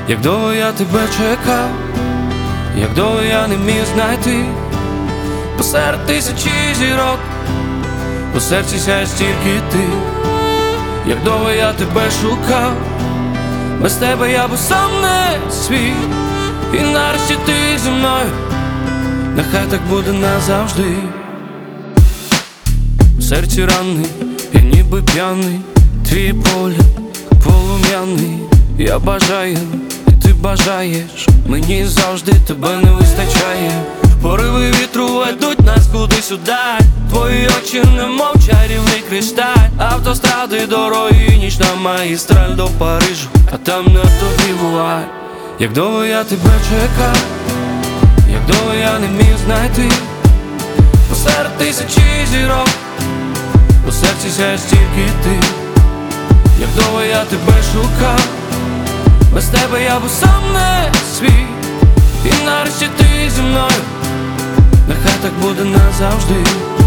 як довго я тебе чекав, як довго я не міг знайти посеред тисячі зірок, у серці сяєш тільки ти. Як довго я тебе шукав, без тебе я був сам не свій. І нарешті ти зі мною, нехай так буде назавжди. В серці ранний, я ніби п'яний, твій погляд полум'яний. Я бажаю, і ти бажаєш, мені завжди тебе не вистачає. Пориви вітру ведуть нас кудись удаль, твої очі немов чарівний кришталь. Автостради, дороги, нічна магістраль до Парижу, а там на тобі вуаль. Як довго я тебе чекав, як довго я не міг знайти посеред тисячі зірок, у серці сяєш тільки ти. Як довго я тебе шукав, без тебе я був сам не свій. І нарешті ти зі мною, нехай так буде назавжди.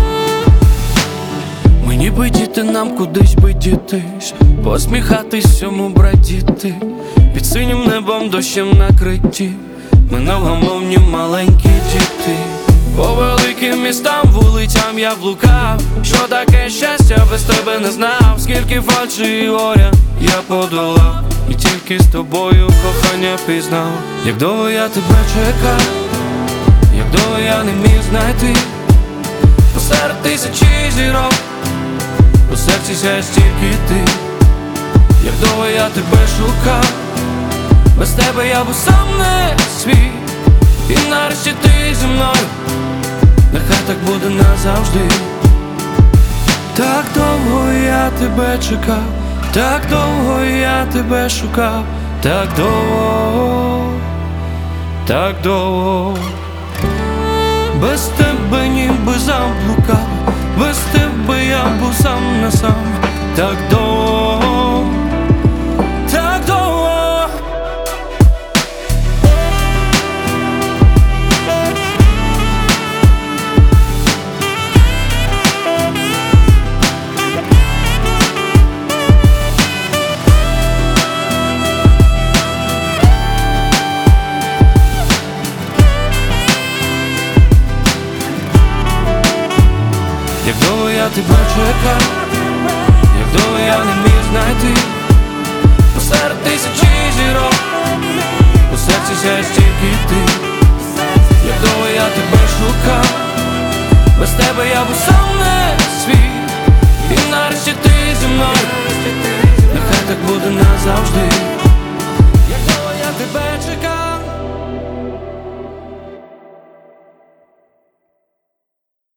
Мені би діти, нам кудись би дітись, посміхатись всьому брадіти, під синім небом дощем накриті, ми невгамовні маленькі діти. По великим містам, вулицям я блукав, що таке щастя без тебе не знав. Скільки фальші і горя я подолав, і тільки з тобою кохання пізнав. Як довго я тебе чекав, як довго я не міг знайти посеред тисячі зірок, у серці сяєш тільки ти. Як довго я тебе шукав, без тебе я був сам не свій. І нарешті ти зі мною, нехай так буде назавжди. Так довго я тебе чекав, так довго я тебе шукав, так довго, так довго. Без тебе ніби заблукав, без тебе я був сам на сам. Так довго, так довго. Як довго я тебе чекав, як довго я не міг знайти посеред тисячі зірок, у серці сяєш тільки ти. Як довго я тебе шукав, без тебе я був сам не свій. І нарешті ти зі мною, нехай так буде назавжди. Як довго я тебе чекав.